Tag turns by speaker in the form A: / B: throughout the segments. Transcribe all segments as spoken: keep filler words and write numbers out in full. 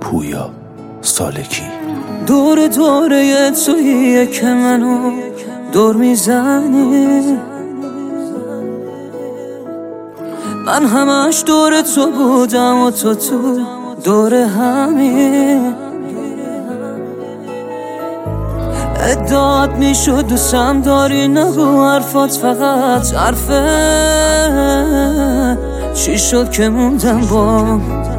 A: پویا سالکی.
B: دور دوره توییه که منو دور میزنی، من همش دور تو بودم و تو تو دور همین. ادعات میشد دوستم داری، نگو حرفات فقط حرفه. چی شد که موندم با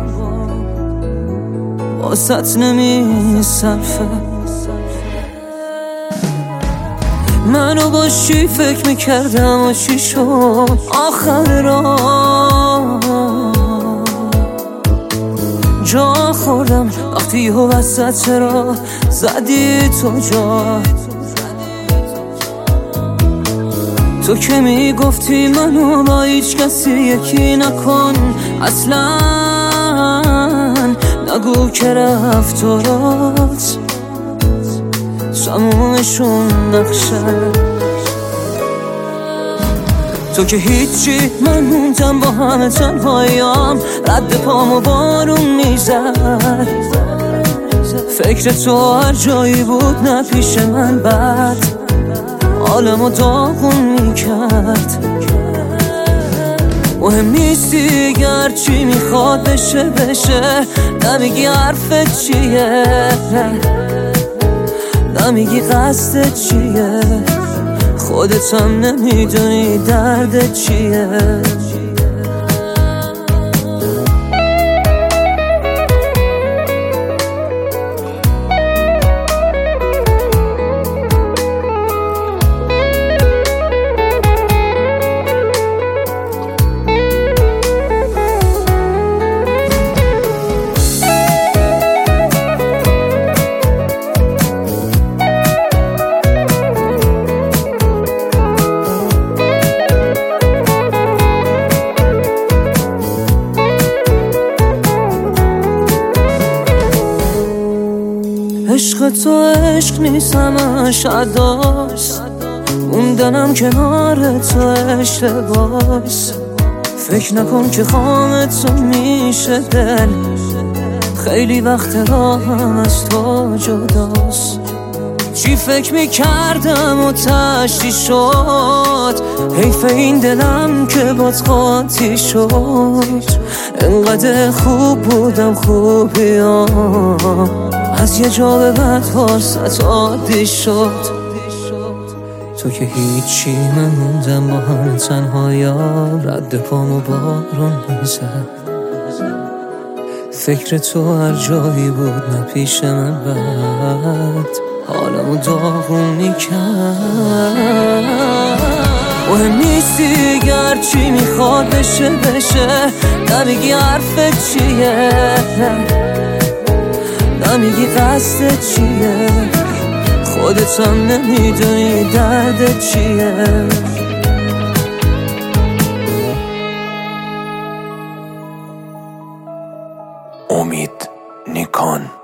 B: واسط نمی صرفه. منو با چی فکر میکردم و چی شد آخر راه. جا خوردم وقتی و وسط چرا زدی تو جا. تو که میگفتی منو با هیچ کسی یکی نکن اصلا، نگو که رفتارات تمومشون نقشه. تو که هیچی، من موندم با همه تنهاییام، رد پامو بارون میزد. فکر تو هر جایی بود نه پیش من بد حالمو داغون میکرد. مهم نیستی گر چی میخواد بشه بشه، نمیگی حرفت چیه، نمیگی قصدت چیه، خودت هم نمیدونی دردت چیه. عشق تو عشق نیست همش عداست، موندنم کنار تو اشتباس. فکر نکن که خام تو میشه دل، خیلی وقت راهم از تو جداست. چی فکر میکردم و تشتی شد، حیف این دلم که بات قاطی شد. انقدر خوب بودم خوبیام، از یه جا به بعد حرصت عادی شد. تو که هیچی، من موندم با هم تنهاییام، رد پامو بارون میزد. فکر تو هر جایی بود نه پیش من بد حالمو داغون میکرد. مهم نیستی گر چی میخواد بشه بشه، نمیگی حرفت چیه، نمیگی قصدت چیه، خودت هم نمیدونی دردت چیه.
A: امید نیکان.